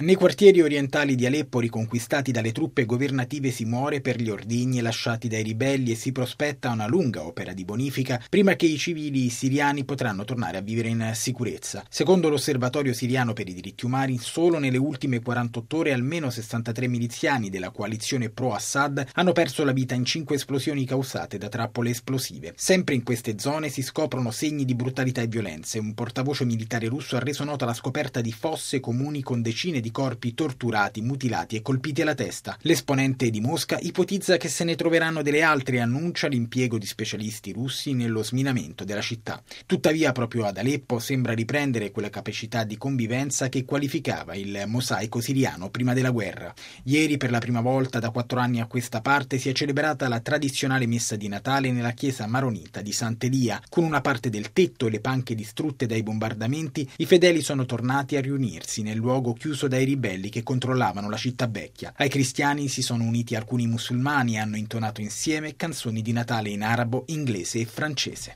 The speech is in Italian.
Nei quartieri orientali di Aleppo riconquistati dalle truppe governative si muore per gli ordigni lasciati dai ribelli e si prospetta una lunga opera di bonifica prima che i civili siriani potranno tornare a vivere in sicurezza. Secondo l'Osservatorio siriano per i diritti umani, solo nelle ultime 48 ore almeno 63 miliziani della coalizione pro-Assad hanno perso la vita in 5 esplosioni causate da trappole esplosive. Sempre in queste zone si scoprono segni di brutalità e violenze. Un portavoce militare russo ha reso nota la scoperta di fosse comuni con decine di corpi torturati, mutilati e colpiti alla testa. L'esponente di Mosca ipotizza che se ne troveranno delle altre e annuncia l'impiego di specialisti russi nello sminamento della città. Tuttavia, proprio ad Aleppo sembra riprendere quella capacità di convivenza che qualificava il mosaico siriano prima della guerra. Ieri, per la prima volta da 4 anni a questa parte, si è celebrata la tradizionale messa di Natale nella chiesa maronita di Sant'Elia. Con una parte del tetto e le panche distrutte dai bombardamenti, i fedeli sono tornati a riunirsi nel luogo chiuso dai ribelli che controllavano la città vecchia. Ai cristiani si sono uniti alcuni musulmani e hanno intonato insieme canzoni di Natale in arabo, inglese e francese.